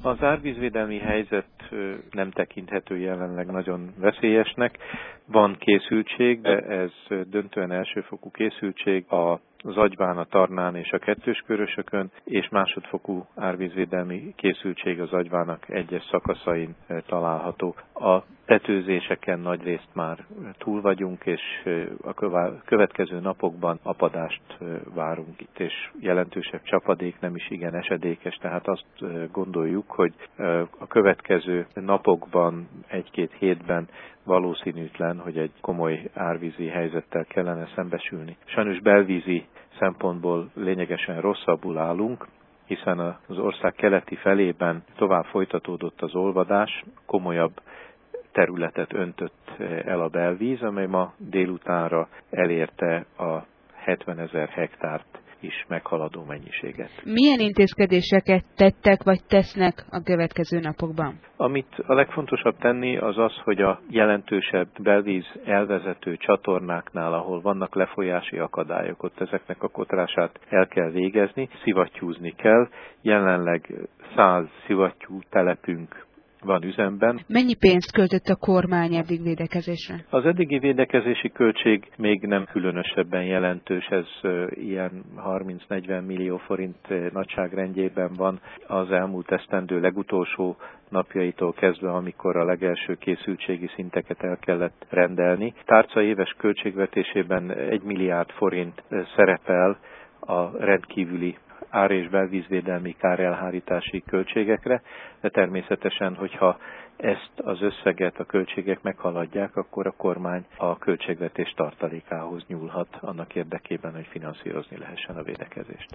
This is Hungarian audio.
Az árvízvédelmi helyzet nem tekinthető jelenleg nagyon veszélyesnek. Van készültség, de ez döntően elsőfokú készültség az Agyván, a Tarnán és a Kettőskörösökön, és másodfokú árvízvédelmi készültség az Agyvának egyes szakaszain található. A tetőzéseken nagyrészt már túl vagyunk, és a következő napokban apadást várunk itt, és jelentősebb csapadék, nem is igen esedékes, tehát azt gondoljuk, hogy a következő napokban, egy-két hétben valószínűtlen, hogy egy komoly árvízi helyzettel kellene szembesülni. Sajnos belvízi szempontból lényegesen rosszabbul állunk, hiszen az ország keleti felében tovább folytatódott az olvadás, komolyabb területet öntött el a belvíz, amely ma délutánra elérte a 70 000 hektárt is meghaladó mennyiséget. Milyen intézkedéseket tettek vagy tesznek a következő napokban? Amit a legfontosabb tenni, az az, hogy a jelentősebb belvíz elvezető csatornáknál, ahol vannak lefolyási akadályok, ott ezeknek a kotrását el kell végezni, szivattyúzni kell. Jelenleg 100 szivattyú telepünk van üzemben. Mennyi pénzt költött a kormány eddig védekezésre? Az eddigi védekezési költség még nem különösebben jelentős, ez ilyen 30-40 millió forint nagyságrendjében van az elmúlt esztendő legutolsó napjaitól kezdve, amikor a legelső készültségi szinteket el kellett rendelni. Tárca éves költségvetésében 1 milliárd forint szerepel a rendkívüli ár- és belvízvédelmi kárelhárítási költségekre, de természetesen, hogyha ezt az összeget a költségek meghaladják, akkor a kormány a költségvetés tartalékához nyúlhat annak érdekében, hogy finanszírozni lehessen a védekezést.